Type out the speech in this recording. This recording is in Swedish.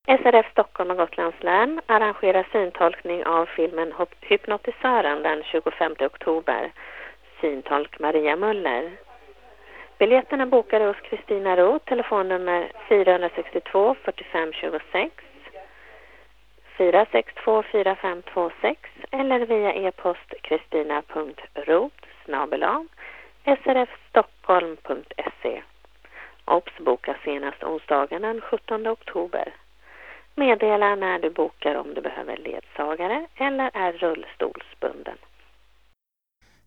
SRF Stockholm och Gotlands län arrangerar syntolkning av filmen Hypnotisören den 25 oktober. Syntolk Maria Muller. Biljetterna bokade hos Kristina Roth, telefonnummer 462 45 26, 462 4526 eller via e-post kristina.roth@srfstockholm.se. Obs boka senast onsdagen den 17 oktober. Meddela när du bokar om du behöver ledsagare eller är rullstolsbunden.